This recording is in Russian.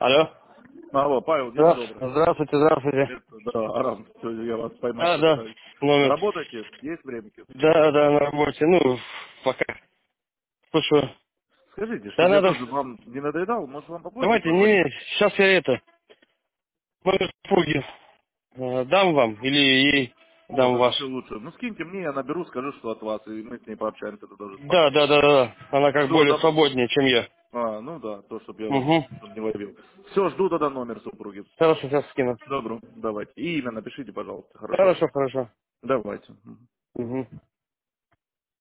Алло. Алло, Павел, день добрый. Здравствуйте, здравствуйте. Это, да, Арам, сегодня я вас поймать Да, попытаюсь. номер. Работаете? Есть времени? Да, на работе. Ну, пока. Слушаю. Скажите, Да, чтобы я надо... тоже вам не надоедал, может вам попозже Давайте, позвонить? сейчас я номер супруги дам вам или ей О, дам так ваш. еще лучше. Ну, скиньте мне, я наберу, скажу, что от вас, и мы с ней пообщаемся, это тоже Да. спокойно. Она как Жду более тогда... свободнее, чем я. Ну да, то, чтобы я вас Угу. чтоб не ловил. Все, жду тогда номер супруги. Хорошо, сейчас скину. Добро, давайте. И имя напишите, пожалуйста, хорошо? Хорошо. Давайте. Угу.